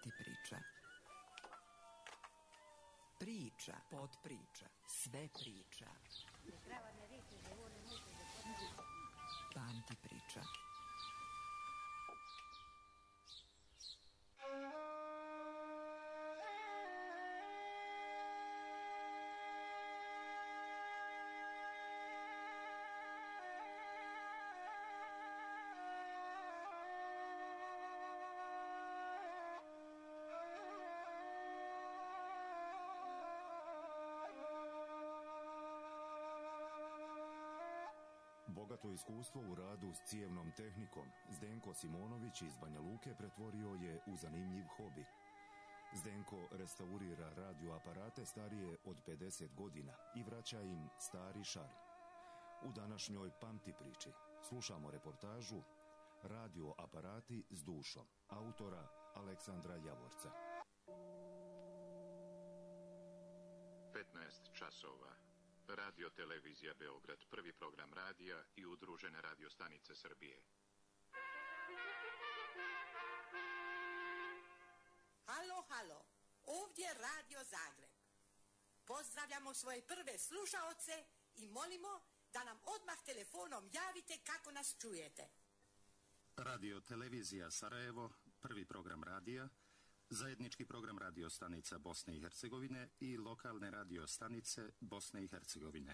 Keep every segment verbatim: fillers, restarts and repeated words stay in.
Panti priča. Priča, podpriča, sve priča. Panti priča. Bogato iskustvo u radu s cijevnom tehnikom Zdenko Simonović iz Banja Luke pretvorio je u zanimljiv hobi. Zdenko restaurira radioaparate starije od pedeset godina i vraća im stari šarm. U današnjoj Pamti priči slušamo reportažu Radioaparati s dušom, autora Aleksandra Javorca. petnaest časova. Radio Televizija Beograd, prvi program radija i udružene radiostanice Srbije. Halo, halo, ovdje Radio Zagreb. Pozdravljamo svoje prve slušaoce i molimo da nam odmah telefonom javite kako nas čujete. Radio Televizija Sarajevo, prvi program radija, zajednički program radiostanica Bosne i Hercegovine i lokalne radiostanice Bosne i Hercegovine.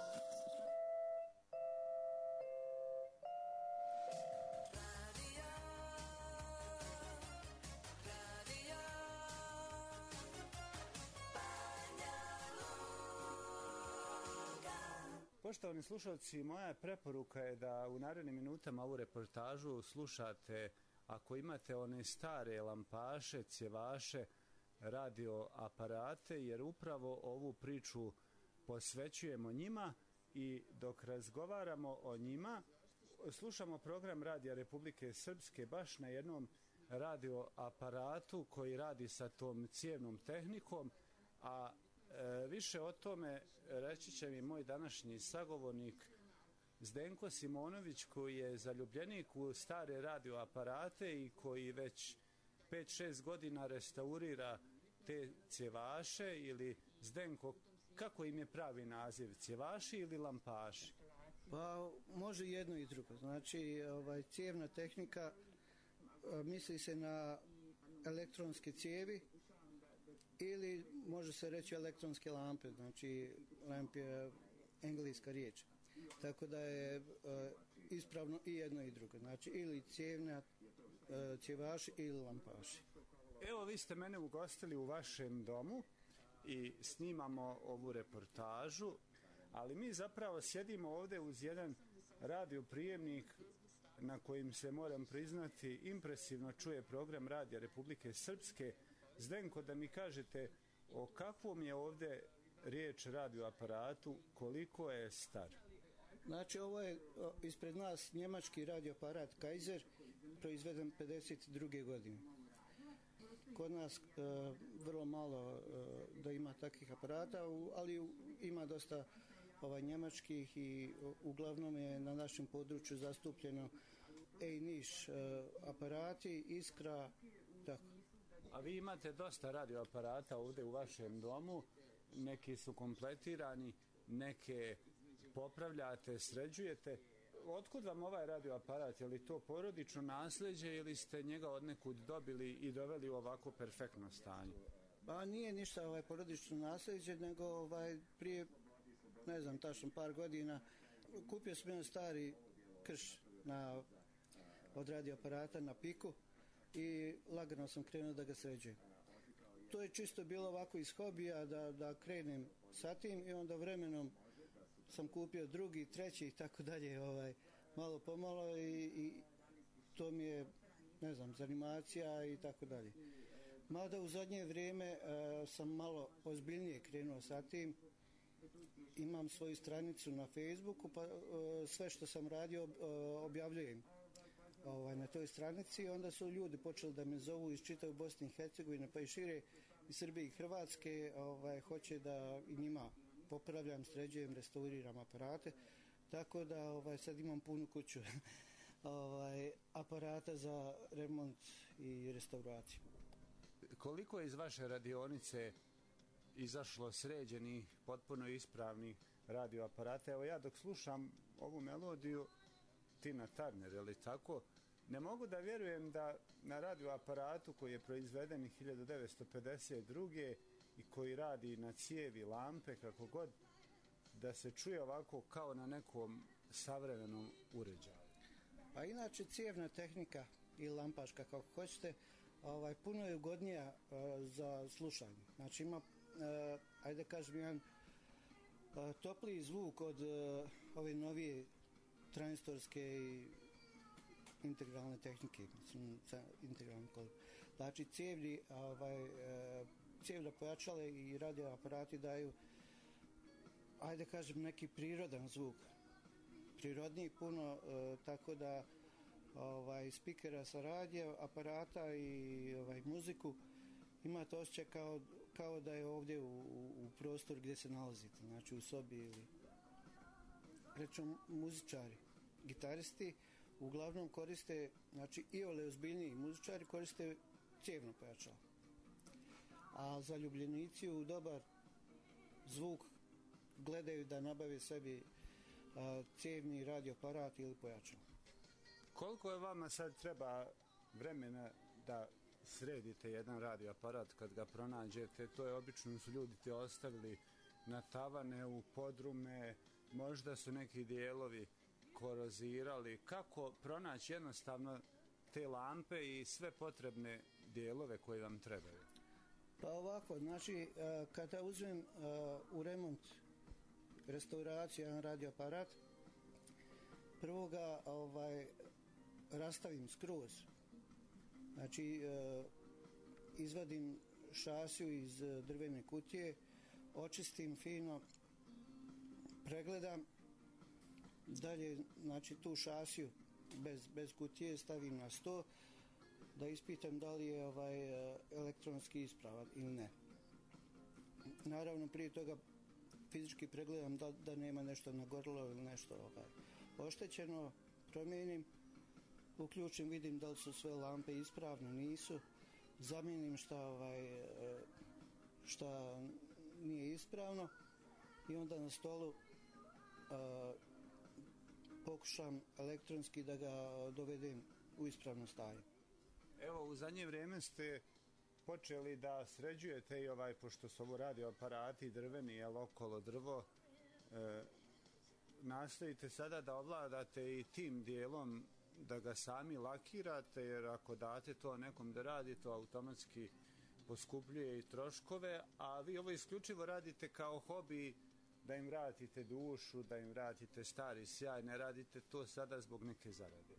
Poštovani slušalci, moja preporuka je da u narednim minutama ovu reportažu slušate, ako imate one stare lampaše, cjevaše, radioaparate, jer upravo ovu priču posvećujemo njima i dok razgovaramo o njima, slušamo program Radija Republike Srpske baš na jednom radioaparatu koji radi sa tom cijevnom tehnikom, a e, više o tome reći će mi moj današnji sagovornik Zdenko Simonović, koji je zaljubljenik u stare radioaparate i koji već pet šest godina restaurira te cjevaše. Ili Zdenko, kako im je pravi naziv, cjevaši ili lampaši? Pa može jedno i drugo. Znači, ovaj, cijevna tehnika, misli se na elektronske cijevi ili može se reći elektronske lampe. Znači, lamp je engleska riječ. Tako da je uh, ispravno i jedno i drugo. Znači, ili cijevna, uh, cjevaši ili lampaši. Evo, vi ste mene ugostili u vašem domu i snimamo ovu reportažu, ali mi zapravo sjedimo ovdje uz jedan radioprijemnik na kojim se, moram priznati, impresivno čuje program Radija Republike Srpske. Zdenko, da mi kažete o kakvom je ovdje riječ radioaparatu, koliko je star? Znači, ovo je o, ispred nas njemački radioaparat Kaiser, proizveden pedeset druge godine. Kod nas e, vrlo malo e, da ima takvih aparata, u, ali u, ima dosta ovaj, njemačkih i u, uglavnom je na našem području zastupljeno E-Niš e, aparati, Iskra, tako. A vi imate dosta radioaparata ovdje u vašem domu, neki su kompletirani, neke popravljate, sređujete. Otkud vam ovaj radioaparat? Je li to porodično nasljeđe ili ste njega odnekud dobili i doveli u ovako perfektno stanje? Pa nije ništa ovaj porodično nasljeđe, nego ovaj prije, ne znam, tačno par godina kupio sam jedan stari krš na, od radioaparata na piku i lagano sam krenuo da ga sređujem. To je čisto bilo ovako iz hobija da, da krenem sa tim i onda vremenom sam kupio drugi, treći i tako dalje, ovaj, malo pomalo i, i to mi je, ne znam, zanimacija i tako dalje. Mada u zadnje vrijeme uh, sam malo ozbiljnije krenuo sa tim. Imam svoju stranicu na Facebooku, pa uh, sve što sam radio uh, objavljujem ovaj, na toj stranici. Onda su ljudi počeli da me zovu iz čitave Bosne i Hercegovine, pa i šire iz Srbije i Hrvatske, ovaj, hoće da i njima popravljam, sređujem, restauriram aparate, tako da ovaj, sad imam punu kuću ovaj, aparata za remont i restauraciju. koliko je iz vaše radionice izašlo sređenih, potpuno ispravnih radioaparata? Evo ja dok slušam ovu melodiju Tina Turner, je li tako, ne mogu da vjerujem da na radioaparatu koji je proizveden hiljadu devetsto pedeset druge i koji radi na cijevi, lampe, kako god, da se čuje ovako kao na nekom savremenom uređaju. Pa inače cijevna tehnika i lampaška, kako hoćete, ovaj, puno je ugodnija uh, za slušanje. Znači ima, uh, ajde kažem, jedan uh, topliji zvuk od uh, ove novije tranzistorske i integralne tehnike, mislim, integralne kod. Znači cijevni, ovaj, uh, cijevna pojačale i radioaparati daju, ajde kažem, neki prirodan zvuk. Prirodniji puno, uh, tako da ovaj, spikera sa radio aparata i ovaj, muziku imate osjećaj kao, kao da je ovdje u, u, u prostor gdje se nalazite, znači u sobi ili rečemo muzičari, gitaristi uglavnom koriste, znači i ole ozbiljniji muzičari koriste cijevno pojačalo, a zaljubljenici u dobar zvuk gledaju da nabave sebi a, cijevni radioaparat ili pojačalo. Koliko je vama sad treba vremena da sredite jedan radioaparat kad ga pronađete? To je obično su ljudi te ostavili na tavane, u podrume, možda su neki dijelovi korozirali. Kako pronaći jednostavno te lampe i sve potrebne dijelove koje vam trebaju? Pa ovako, znači kada uzmem u remont, restauraciju jedan radioaparat, prvo ga ovaj, rastavim skroz. Znači e, izvadim šasiju iz drvene kutije, očistim fino, pregledam, dalje znači tu šasiju bez, bez kutije stavim na sto da ispitam da li je ovaj elektronski ispravan ili ne. Naravno prije toga fizički pregledam da, da nema nešto nagorilo ili nešto ovaj, oštećeno, promijenim, uključim, vidim da li su sve lampe ispravne, nisu, zamijenim šta, ovaj, šta nije ispravno i onda na stolu uh, pokušam elektronski da ga dovedem u ispravno stanje. Evo, u zadnje vrijeme ste počeli da sređujete i ovaj, pošto su ovo radioaparati drveni, jel, okolo drvo, e, nastojite sada da ovladate i tim dijelom da ga sami lakirate, jer ako date to nekom da radi, to automatski poskupljuje i troškove, a vi ovo isključivo radite kao hobi, da im vratite dušu, da im vratite stari sjaj, ne radite to sada zbog neke zarade.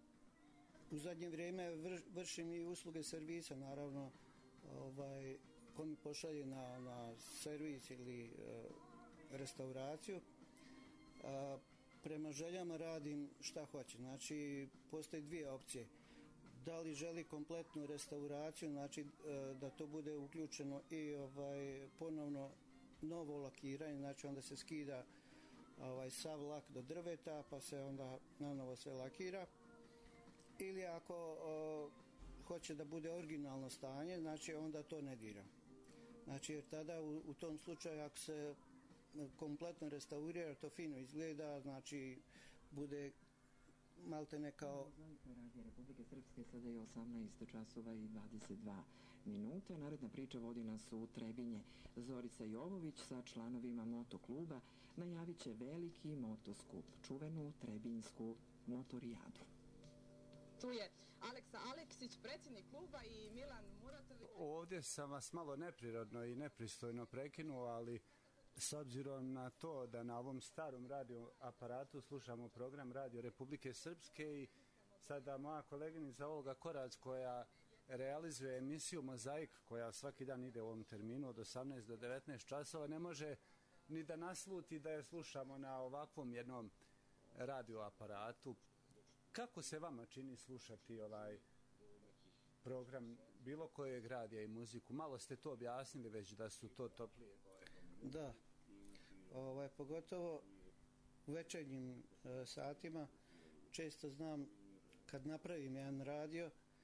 U zadnje vrijeme vrš, vršim i usluge servisa, naravno, ovaj, ko mi pošalje na, na servis ili e, restauraciju, a, prema željama radim šta hoće. Znači, postoji dvije opcije. Da li želi kompletnu restauraciju, znači e, da to bude uključeno i ovaj, ponovno novo lakiranje, znači onda se skida ovaj, sav lak do drveta, pa se onda nanovo sve lakira. Ili ako o, hoće da bude originalno stanje, znači onda to ne dira. Znači jer tada u, u tom slučaju ako se kompletno restaurira, to fino izgleda, znači bude malte ne kao... Radio Republike Srpske, sada je osamnaest časova i dvadeset dva minuta. Narodna priča vodi nas u Trebinje. Zorica Jovović sa članovima motokluba najavit će veliki motoskup, čuvenu Trebinjsku motorijadu. Tu je Aleksa Aleksić, predsjednik kluba, i Milan Muratović. Ovdje sam vas malo neprirodno i nepristojno prekinuo, ali s obzirom na to da na ovom starom radioaparatu slušamo program Radio Republike Srpske i sada moja koleginica Olga Korac koja realizuje emisiju Mozaik koja svaki dan ide u ovom terminu od osamnaest do devetnaest časova, ne može ni da nasluti da je slušamo na ovakvom jednom radioaparatu. Kako se vama čini slušati ovaj program bilo kojeg radija i muziku? Malo ste to objasnili već da su to toplije boje. Da, ovaj, pogotovo u večernjim e, satima često znam kad napravim jedan radio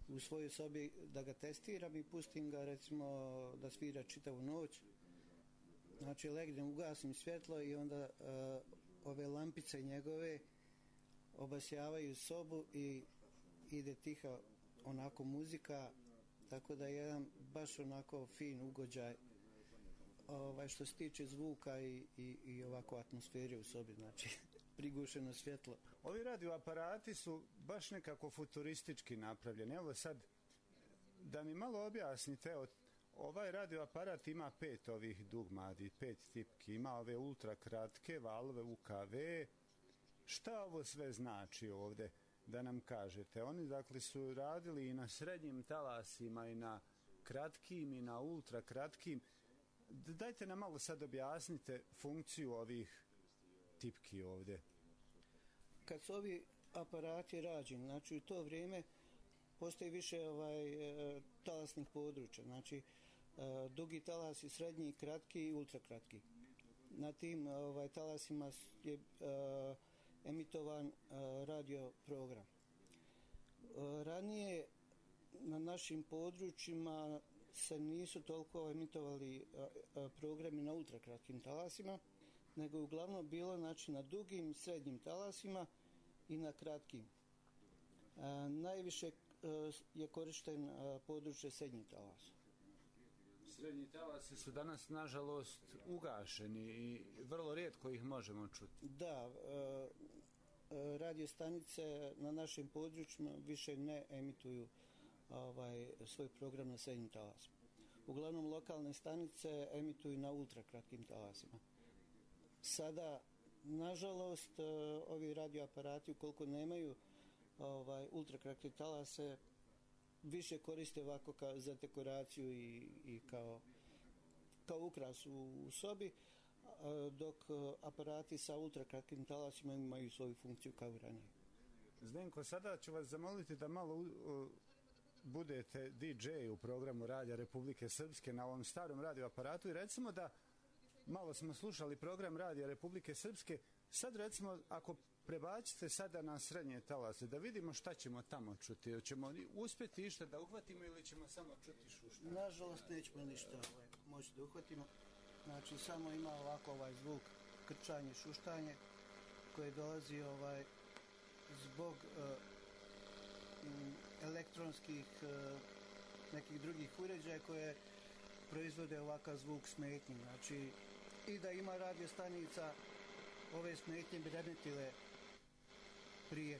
u svojoj sobi da ga testiram i pustim ga recimo da svira čitavu noć. Znači legnem, ugasim svjetlo i onda uh, ove lampice njegove obasjavaju sobu i ide tiha onako muzika, tako da je jedan baš onako fin ugođaj ovaj, što se tiče zvuka i, i, i ovako atmosfere u sobi, znači prigušeno svjetlo. Ovi radioaparati su baš nekako futuristički napravljeni. Evo sad da mi malo objasnite, evo, ovaj radioaparat ima pet ovih dugmadi, pet tipki, ima ove ultra kratke valve U K V. Šta ovo sve znači ovdje, da nam kažete? Oni dakle su radili i na srednjim talasima i na kratkim i na ultra kratkim. Dajte nam malo sad objasnite funkciju ovih tipki ovdje. Kad su ovi aparati rađeni, znači u to vrijeme postoji više ovaj talasnih područja, znači dugi talasi, srednji, kratki i ultrakratki. Na tim ovaj, talasima je uh, emitovan uh, radio program. Uh, ranije na našim područjima se nisu toliko emitovali uh, uh, programi na ultrakratkim talasima, nego je uglavnom bilo znači, na dugim, srednjim talasima i na kratkim. Uh, najviše uh, je korišten uh, područje srednjih talasa. Srednji talasi su danas, nažalost, ugašeni i vrlo rijetko ih možemo čuti. Da, e, radio stanice na našim područjima više ne emituju ovaj, svoj program na srednjim talasima. Uglavnom, lokalne stanice emituju na ultrakratkim talasima. Sada, nažalost, ovi radioaparati, ukoliko nemaju ovaj, ultrakratke talase, više koriste ovako kao za dekoraciju i, i kao, kao ukras u, u sobi, dok aparati sa ultrakratkim talasima imaju svoju funkciju kao i ranije. Zdenko, sada ću vas zamoliti da malo uh, budete D J u programu Radija Republike Srpske na ovom starom radioaparatu i recimo da malo smo slušali program Radija Republike Srpske, sad recimo ako prebacite sada na srednje talase, da vidimo šta ćemo tamo čuti. Hoćemo uspjeti išta da uhvatimo ili ćemo samo čuti šuštanje? Nažalost, nećemo ništa ovaj, moći da uhvatimo. Znači, samo ima ovako ovaj zvuk, krčanje, šuštanje, koje dolazi ovaj, zbog uh, elektronskih uh, nekih drugih uređaja koje proizvode ovakav zvuk smetnji. Znači, i da ima radio stanica, ove smetnje bi remetile prijem.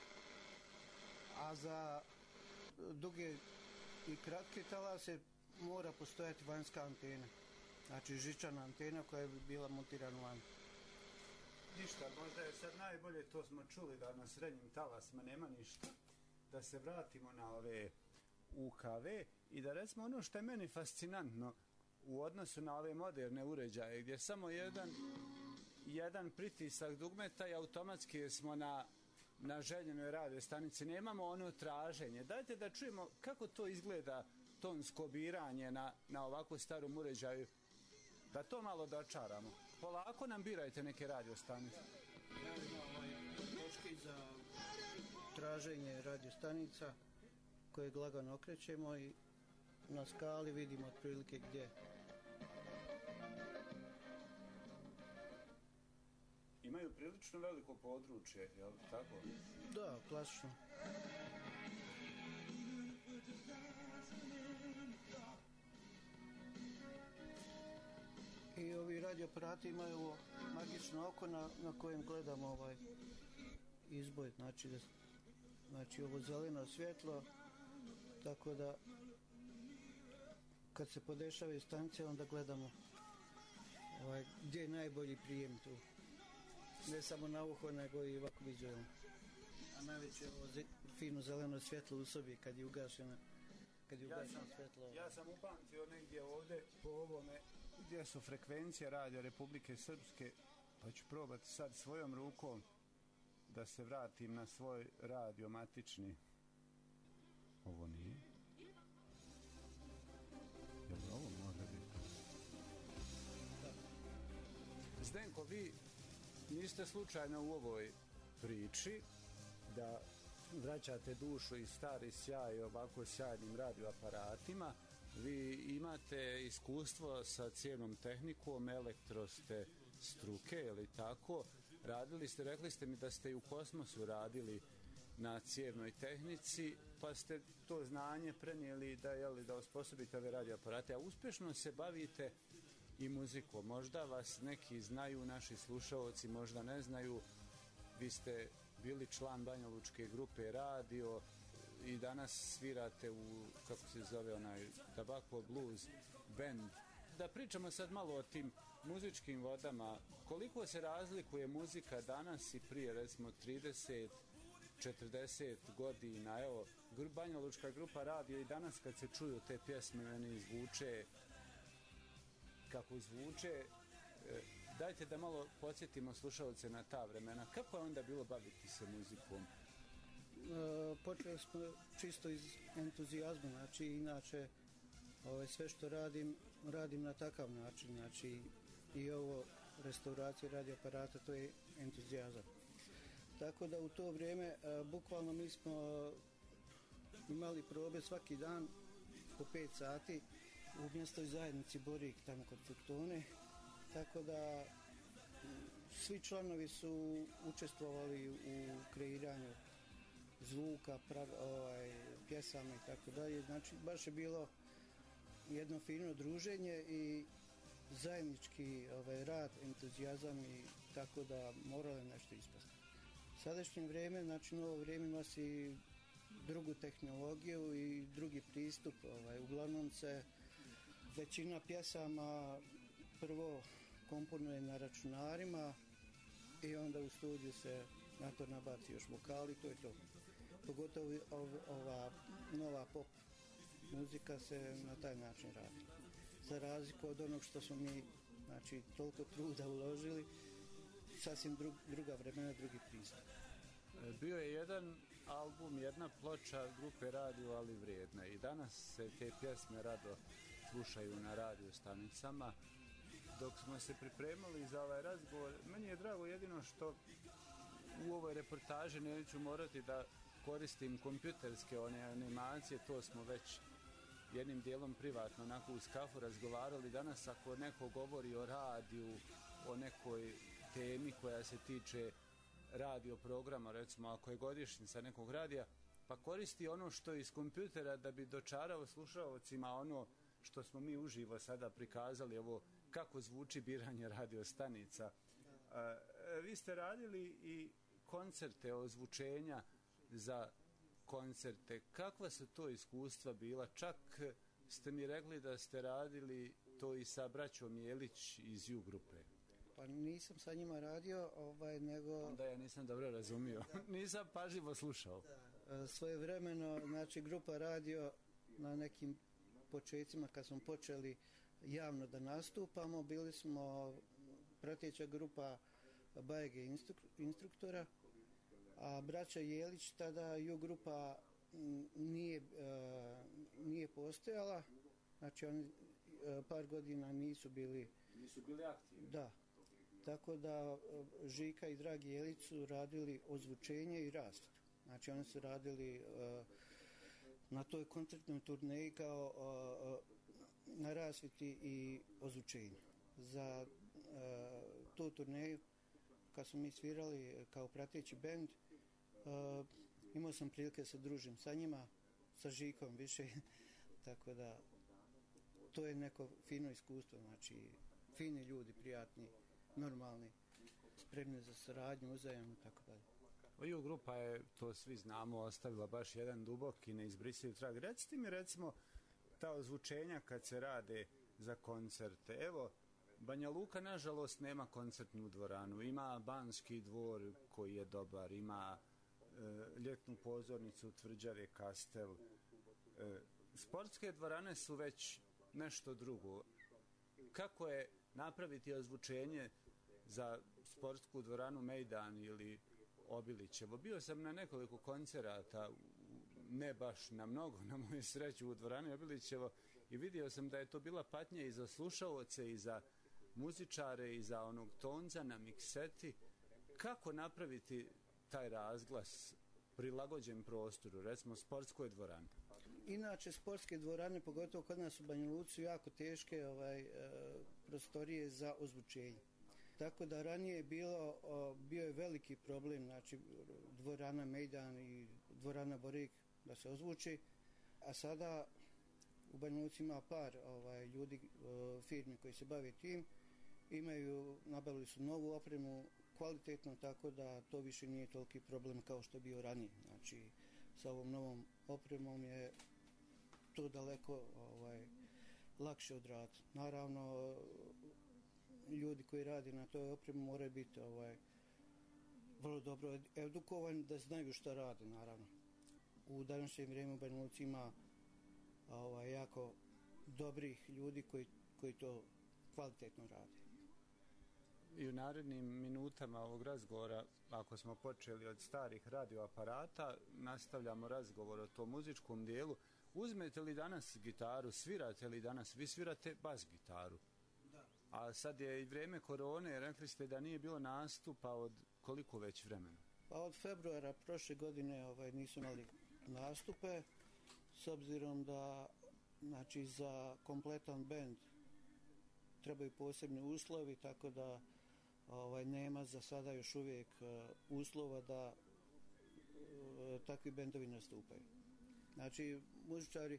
A za duge i kratke talase mora postojati vanjska antena. Znači žičana antena koja bi bila montirana van. Ništa, možda je sad najbolje, to smo čuli da na srednjim talasima nema ništa. Da se vratimo na ove U K V i da recimo ono što je meni fascinantno u odnosu na ove moderne uređaje gdje samo jedan jedan pritisak dugmeta i automatski smo na, na željenoj radio stanici. Nemamo ono traženje. Dajte da čujemo kako to izgleda tonsko biranje na, na ovakvu starom uređaju. Da to malo dočaramo. Polako nam birajte neke radio stanice. Ja imam ovaj točki za traženje radio stanica koje lagano okrećemo i na skali vidimo otprilike gdje. Imaju prilično veliko područje, je li tako? Da, klasično. I ovi radioaparati imaju magično oko na, na kojem gledamo ovaj izboj, znači, da, znači ovo zeleno svjetlo, tako da kad se podešavaju stanice onda gledamo ovaj, gdje je najbolji prijem tu. Ne samo na uho, nego i ovako vizualno. A najveće ovo ze, fino zeleno svjetlo u sobi kad je ugašeno, kad je ugašeno ja svjetlo. Ja sam upamtio negdje ovdje po ovome gdje su frekvencije Radija Republike Srpske, pa ću probati sad svojom rukom da se vratim na svoj radio matični. Ovo nije. Jel ovo može biti? Da. Zdenko, vi niste slučajno u ovoj priči da vraćate dušu i stari sjaj ovako sjajnim radioaparatima. Vi imate iskustvo sa cijevnom tehnikom, elektro ste struke, je li tako? Radili ste, rekli ste mi da ste i u kosmosu radili na cijevnoj tehnici, pa ste to znanje prenijeli da, jeli, da osposobite ove radioaparate, a uspješno se bavite i muzikom. Možda vas neki znaju, naši slušaoci možda ne znaju. Vi ste bili član banjalučke grupe Radio i danas svirate u, kako se zove onaj, Tabako Blues Band. Da pričamo sad malo o tim muzičkim vodama. Koliko se razlikuje muzika danas i prije, recimo, trideset četrdeset godina? Evo, banjalučka grupa Radio i danas kad se čuju te pjesme, meni zvuče kako zvuče. Dajte da malo podsjetimo slušalce na ta vremena. Kako je onda bilo baviti se muzikom? E, počeli smo čisto iz entuzijazma, znači inače ove, sve što radim, radim na takav način, znači i ovo restauracija radioaparata, to je entuzijazam. Tako da u to vrijeme e, bukvalno mi smo imali probe svaki dan po pet sati u mjestoj zajednici Borik tamo kod Fruktone, tako da svi članovi su učestvovali u kreiranju zvuka, prav, ovaj, pjesama i tako dalje. Znači baš je bilo jedno fino druženje i zajednički ovaj, rad, entuzijazam i tako da moralo je nešto ispasti. Sadašnje vrijeme, znači novo vrijeme nosi drugu tehnologiju i drugi pristup. Ovaj, uglavnom se većina pjesama prvo komponuje na računarima i onda u studiju se na to nabaci još vokali, to je to. Pogotovo ov, ova nova pop muzika se na taj način radi. Za razliku od onog što smo mi, znači, toliko truda uložili, sasvim drug, druga vremena, drugi pristup. Bio je jedan album, jedna ploča grupe Radio, ali vrijedna. I danas se te pjesme rado slušaju na radio stanicama. Dok smo se pripremali za ovaj razgovor, meni je drago jedino što u ovoj reportaži neću morati da koristim kompjuterske one animacije, to smo već jednim dijelom privatno onako uz kafu razgovarali. Danas ako neko govori o radiju, o nekoj temi koja se tiče radio programa, recimo ako je godišnjica nekog radija, pa koristi ono što je iz kompjutera da bi dočarao slušaocima ono što smo mi uživo sada prikazali, ovo kako zvuči biranje radiostanica. A, vi ste radili i koncerte, ozvučenja za koncerte. Kakva su to iskustva bila? Čak ste mi rekli da ste radili to i sa braćom Jelić iz U grupe. Pa nisam sa njima radio, ovaj, nego... Onda ja nisam dobro razumio. Nisam pažljivo slušao. Da. Svoje vremeno, znači grupa Radio na nekim početcima kad smo počeli javno da nastupamo, bili smo prateća grupa Bajege instruktora, a braća Jelić tada ju grupa nije, uh, nije postojala, znači oni uh, par godina nisu bili nisu bili aktivni. Da, tako da uh, Žika i Dragi Jelić su radili ozvučenje i rasvetu, znači oni su radili uh, na toj koncertnoj turneji kao uh, na rasveti i ozvučenju. Za uh, tu turneju kad smo mi svirali kao prateći bend, uh, imao sam prilike se družim sa njima, sa Žikom više, tako da to je neko fino iskustvo, znači fini ljudi, prijatni, normalni, spremni za saradnju, uzajamno, tako dalje. Oju grupa je, to svi znamo, ostavila baš jedan dubok i neizbrisiv trag. Recite mi, recimo, ta ozvučenja kad se rade za koncerte. Evo, Banja Luka, nažalost, nema koncertnu dvoranu. Ima Banski dvor koji je dobar, ima e, ljetnu pozornicu Tvrđave Kastel. E, sportske dvorane su već nešto drugo. Kako je napraviti ozvučenje za sportsku dvoranu Mejdan ili Obilićevo? Bio sam na nekoliko koncerata, ne baš na mnogo, na moju sreću, u dvorani Obilićevo, i vidio sam da je to bila patnja i za slušaoce i za muzičare i za onog tonca na mikseti. Kako napraviti taj razglas prilagođen prostoru, recimo sportskoj dvorani? Inače, sportske dvorane, pogotovo kod nas u Banja Luci, su jako teške ovaj, e, prostorije za ozvučenje. Tako da ranije je bilo, o, bio je veliki problem, znači dvorana Mejdan i dvorana Borik da se ozvuči, a sada u Banja Luci ima par ovaj, ljudi, o, firmi koji se bave tim, imaju, nabavili su novu opremu, kvalitetno, tako da to više nije toliki problem kao što je bio ranije. Znači, sa ovom novom opremom je to daleko ovaj, lakše odraditi. Naravno, ljudi koji radi na toj opremi moraju biti ovaj, vrlo dobro edukovani da znaju šta rade, naravno. U današnjem vrijeme u Banja Luci ima ovaj, jako dobrih ljudi koji, koji to kvalitetno rade. I u narednim minutama ovog razgovora, ako smo počeli od starih radioaparata, nastavljamo razgovor o tom muzičkom dijelu. Uzmete li danas gitaru, svirate li danas? Vi svirate bas gitaru. Da. A sad je i vrijeme korone, rekli ste da nije bilo nastupa od koliko već vremena? Pa od februara prošle godine ovaj, nisu imali nastupe, s obzirom da znači, za kompletan bend trebaju posebni uslovi, tako da ovaj, nema za sada još uvijek uh, uslova da uh, takvi bendovi nastupaju. Znači, muzičari,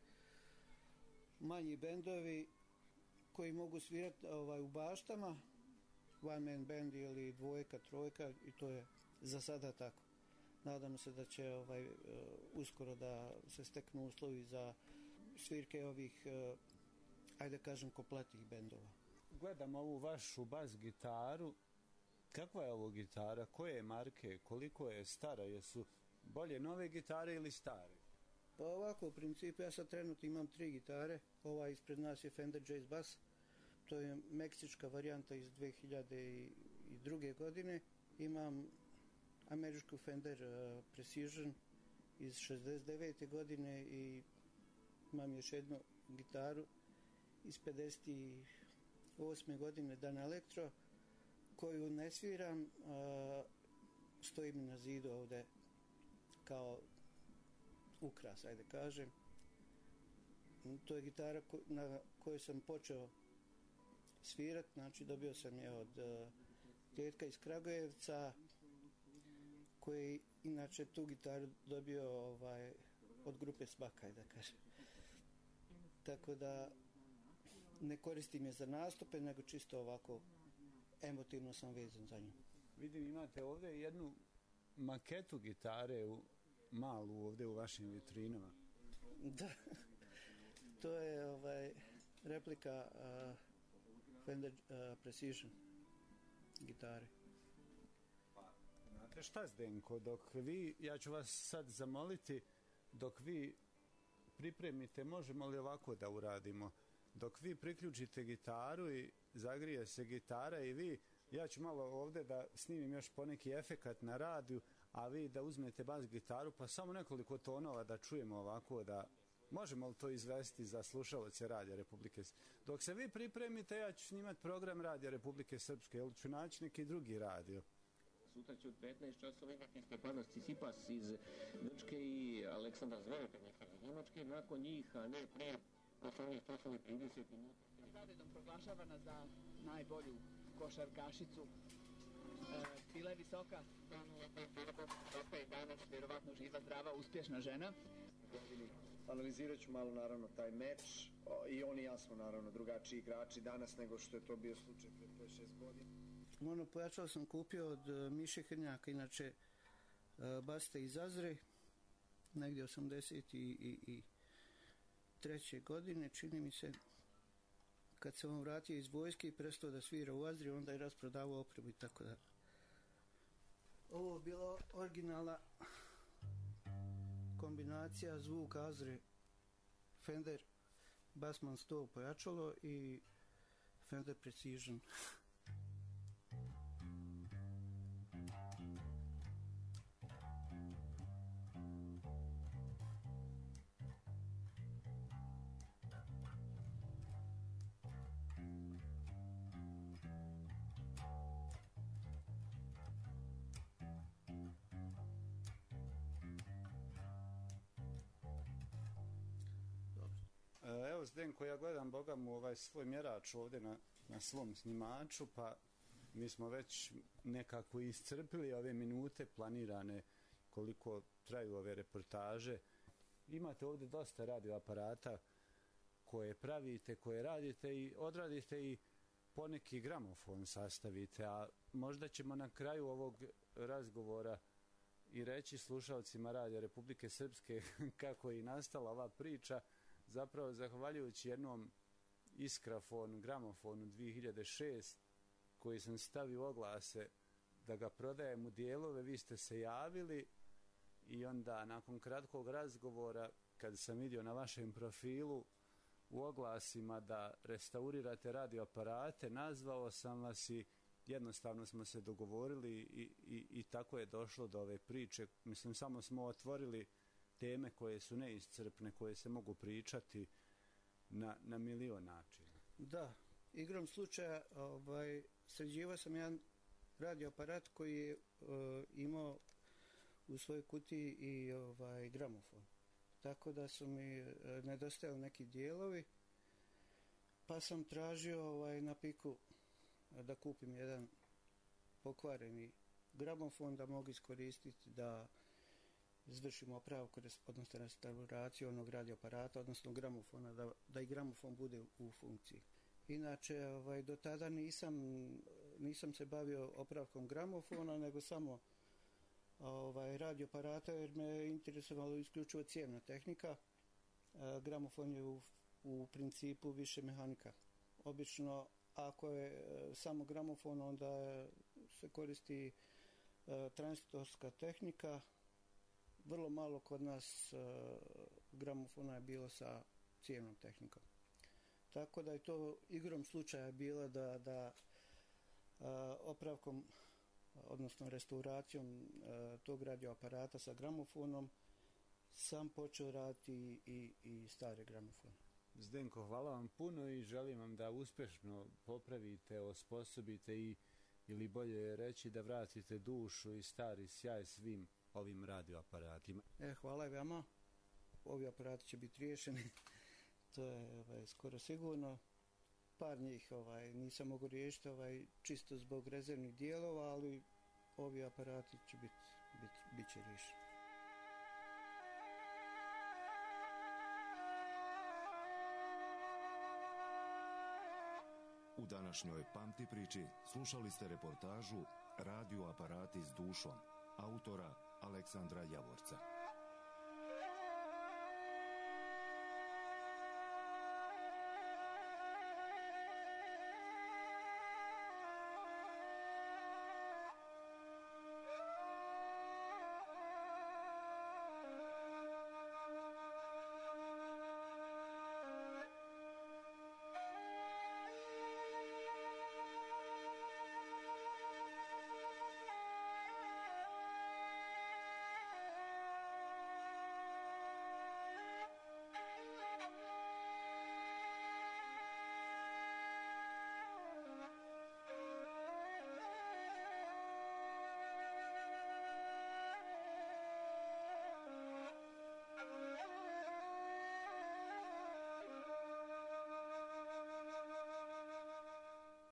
manji bendovi koji mogu svirati ovaj, u baštama, one man band ili dvojka, trojka, i to je za sada tako. Nadamo se da će ovaj, uh, uskoro da se steknu uslovi za svirke ovih, uh, ajde kažem, kompletnih bendova. Gledam ovu vašu bas gitaru. Kakva je ovo gitara? Koje je marke? Koliko je stara? Jesu bolje nove gitare ili stare? Pa ovako, u principu, ja sad trenutno imam tri gitare. Ova ispred nas je Fender Jazz Bass. To je meksička varijanta iz dve hiljade druge. godine. Imam američku Fender uh, Precision iz šezdeset devete. godine i imam još jednu gitaru iz pedeset osme. godine Dan Electro, koju ne sviram, uh, stoji mi na zidu ovdje kao ukras, ajde kažem. To je gitara ko, na kojoj sam počeo svirat, znači dobio sam je od uh, tetka iz Kragujevca, koji inače tu gitaru dobio ovaj, od grupe Sbaka, ajde kažem. Tako da ne koristim je za nastupe, nego čisto ovako emotivno sam vezan za nju. Vidim, imate ovdje jednu maketu gitare u, malu ovdje u vašim vitrinama. Da, to je ovaj, replika uh, Fender uh, Precision gitare. Znate šta, Zdenko, dok vi, ja ću vas sad zamoliti, dok vi pripremite, možemo li ovako da uradimo? Dok vi priključite gitaru i zagrije se gitara i vi, ja ću malo ovdje da snimim još poneki efekat na radiju, a vi da uzmete bas gitaru, pa samo nekoliko tonova da čujemo ovako, da možemo li to izvesti za slušalce Radija Republike Srpske. Dok se vi pripremite, ja ću snimati program Radija Republike Srpske, ili ću naći neki drugi radio. Sutra će od petnaest časova imati Stepanos Cisipas iz Grčke i Aleksandar Zverev iz Njemačke, nakon njih, a ne prije osamnaest časova i trideset minuta. Zaredom proglašavana za najbolju košarkašicu. E, bila je visoka, visoka je danas vjerovatno živa, zdrava, uspješna žena. Analizirat ću malo naravno taj meč, o, i oni i ja smo naravno drugačiji igrači danas nego što je to bio slučaj pred pet šest godina. Ono pojačalo sam kupio od uh, Miše Hrnjaka, inače uh, basiste iz Azre, negdje osamdeset treće. godine, čini mi se. Kad se on vratio iz vojske i prestao da svira u Azri, onda je rasprodavao opremu i tako da. Ovo je bila originalna kombinacija zvuk Azre, Fender Bassman sto pojačalo i Fender Precision. Evo Zdenko, ja gledam Boga mu ovaj svoj mjerač ovdje na, na svom snimaču, pa mi smo već nekako iscrpili ove minute planirane koliko traju ove reportaže. Imate ovdje dosta radioaparata koje pravite, koje radite i odradite i poneki gramofon sastavite, a možda ćemo na kraju ovog razgovora i reći slušalcima Radija Republike Srpske kako je i nastala ova priča, zapravo zahvaljujući jednom iskrafonu, gramofonu dvije hiljade šeste koji sam stavio oglase da ga prodajem u dijelove, vi ste se javili i onda nakon kratkog razgovora kad sam vidio na vašem profilu u oglasima da restaurirate radioaparate, nazvao sam vas i jednostavno smo se dogovorili i, i, i tako je došlo do ove priče. Mislim, samo smo otvorili teme koje su neiscrpne, koje se mogu pričati na, na milion načina. Da, igrom slučaja ovaj, sređivao sam jedan radioaparat koji je uh, imao u svojoj kutiji i ovaj, gramofon. Tako da su mi uh, nedostajali neki dijelovi, pa sam tražio ovaj, na Piku da kupim jedan pokvareni gramofon da mogu iskoristiti da izvršimo opravku, odnosno restauraciju onog radioaparata, odnosno gramofona, da, da i gramofon bude u funkciji. Inače, ovaj, do tada nisam, nisam se bavio opravkom gramofona, nego samo ovaj, radioaparata, jer me interesovalo isključivo cijevna tehnika. E, gramofon je u, u principu više mehanika. Obično, ako je e, samo gramofon, onda se koristi e, tranzitorska tehnika. Vrlo malo kod nas e, gramofona je bilo sa cijevnom tehnikom. Tako da je to igrom slučaja bilo da, da a, opravkom, odnosno restauracijom a, tog radioaparata sa gramofonom sam počeo raditi i, i, i stare gramofone. Zdenko, hvala vam puno i želim vam da uspješno popravite, osposobite i, ili bolje reći da vratite dušu i stari sjaj svim ovim radioaparatima. E, hvala i vama. Ovi aparati će biti riješeni. To je ovaj, skoro sigurno. Par njih ovaj, nisam mogu riješiti ovaj, čisto zbog rezervnih dijelova, ali ovi aparati će biti bit, bit će riješeni. U današnjoj Pamti priči slušali ste reportažu Radio aparati s dušom autora Aleksandra Javorca.